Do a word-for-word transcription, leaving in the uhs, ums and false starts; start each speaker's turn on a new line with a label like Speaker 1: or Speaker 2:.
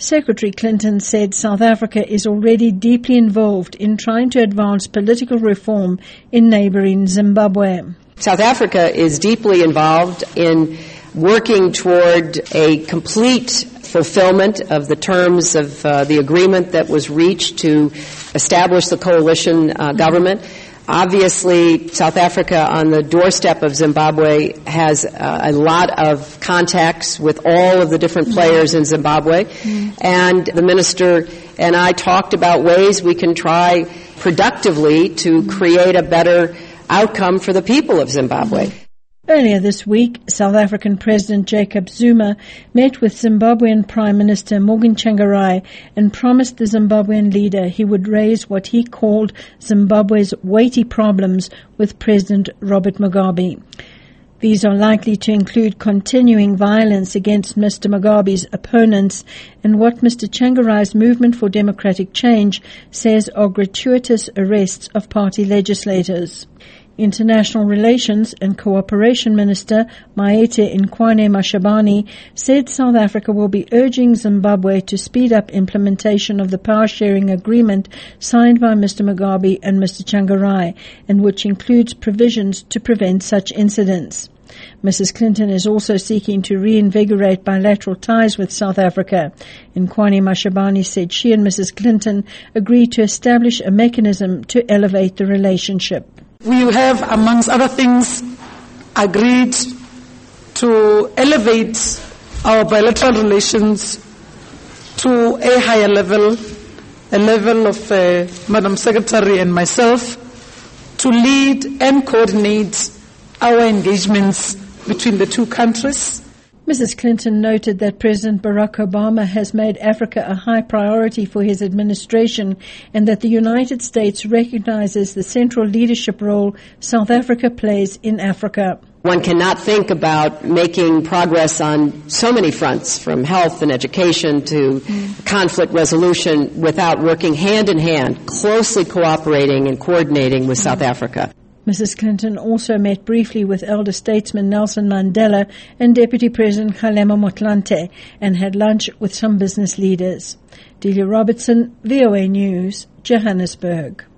Speaker 1: Secretary Clinton said South Africa is already deeply involved in trying to advance political reform in neighboring Zimbabwe.
Speaker 2: South Africa is deeply involved in working toward a complete fulfillment of the terms of uh, the agreement that was reached to establish the coalition uh, government. Obviously, South Africa on the doorstep of Zimbabwe has uh, a lot of contacts with all of the different players in Zimbabwe. Mm-hmm. And the minister and I talked about ways we can try productively to create a better outcome for the people of Zimbabwe.
Speaker 1: Earlier this week, South African President Jacob Zuma met with Zimbabwean Prime Minister Morgan Tsvangirai and promised the Zimbabwean leader he would raise what he called Zimbabwe's weighty problems with President Robert Mugabe. These are likely to include continuing violence against Mister Mugabe's opponents and what Mister Tsvangirai's Movement for Democratic Change says are gratuitous arrests of party legislators. International Relations and Cooperation Minister Maite Nkoane Mashabane said South Africa will be urging Zimbabwe to speed up implementation of the power-sharing agreement signed by Mister Mugabe and Mister Tsvangirai, and which includes provisions to prevent such incidents. Missus Clinton is also seeking to reinvigorate bilateral ties with South Africa. Nkoane Mashabane said she and Missus Clinton agreed to establish a mechanism to elevate the relationship.
Speaker 3: We have, amongst other things, agreed to elevate our bilateral relations to a higher level, a level of uh, Madam Secretary and myself, to lead and coordinate our engagements between the two countries.
Speaker 1: Missus Clinton noted that President Barack Obama has made Africa a high priority for his administration and that the United States recognizes the central leadership role South Africa plays in Africa.
Speaker 2: One cannot think about making progress on so many fronts, from health and education to mm. conflict resolution, without working hand in hand, closely cooperating and coordinating with mm. South Africa.
Speaker 1: Missus Clinton also met briefly with elder statesman Nelson Mandela and Deputy President Kgalema Motlanthe and had lunch with some business leaders. Delia Robertson, V O A News, Johannesburg.